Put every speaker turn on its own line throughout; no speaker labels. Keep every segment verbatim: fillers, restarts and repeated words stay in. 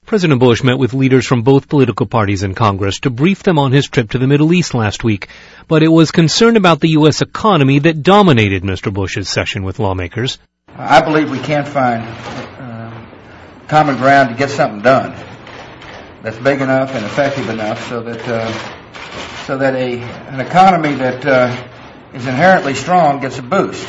President Bush met with leaders from both political parties in Congress to brief them on his trip to the Middle East last week. But it was concern about the U S economy that dominated Mister Bush's session with lawmakers.
I believe we can find uh, common ground to get something done that's big enough and effective enough so that uh, so that a an economy that uh, is inherently strong gets a boost,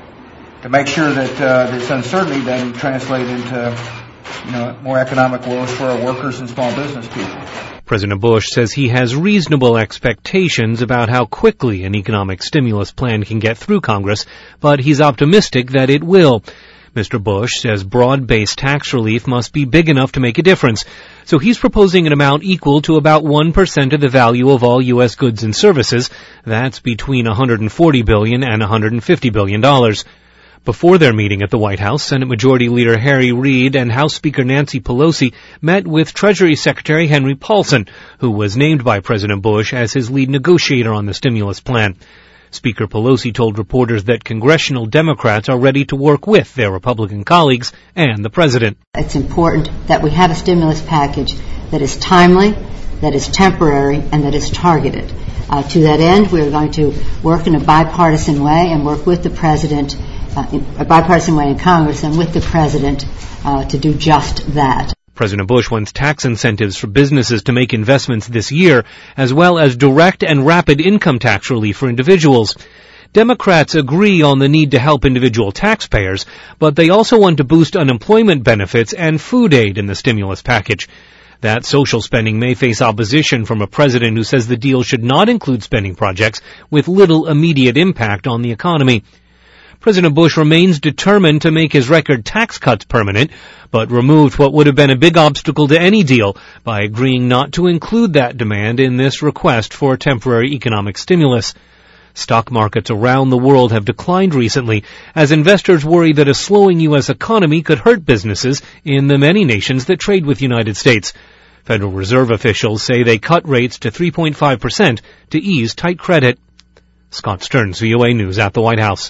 to make sure that uh, this uncertainty doesn't translate into you know, more economic woes for our workers and small business people.
President Bush says he has reasonable expectations about how quickly an economic stimulus plan can get through Congress, but he's optimistic that it will. Mister Bush says broad-based tax relief must be big enough to make a difference, so he's proposing an amount equal to about one percent of the value of all U S goods and services. That's between one hundred forty billion dollars and one hundred fifty billion dollars. Before their meeting at the White House, Senate Majority Leader Harry Reid and House Speaker Nancy Pelosi met with Treasury Secretary Henry Paulson, who was named by President Bush as his lead negotiator on the stimulus plan. Speaker Pelosi told reporters that congressional Democrats are ready to work with their Republican colleagues and the president.
It's important that we have a stimulus package that is timely, that is temporary, and that is targeted. Uh, to that end, we are going to work in a bipartisan way and work with the president Uh, in a bipartisan way in Congress and with the President uh, to do just that.
President Bush wants tax incentives for businesses to make investments this year, as well as direct and rapid income tax relief for individuals. Democrats agree on the need to help individual taxpayers, but they also want to boost unemployment benefits and food aid in the stimulus package. That social spending may face opposition from a president who says the deal should not include spending projects with little immediate impact on the economy. President Bush remains determined to make his record tax cuts permanent, but removed what would have been a big obstacle to any deal by agreeing not to include that demand in this request for temporary economic stimulus. Stock markets around the world have declined recently as investors worry that a slowing U S economy could hurt businesses in the many nations that trade with the United States. Federal Reserve officials say they cut rates to three point five percent to ease tight credit. Scott Stearns, V O A News at the White House.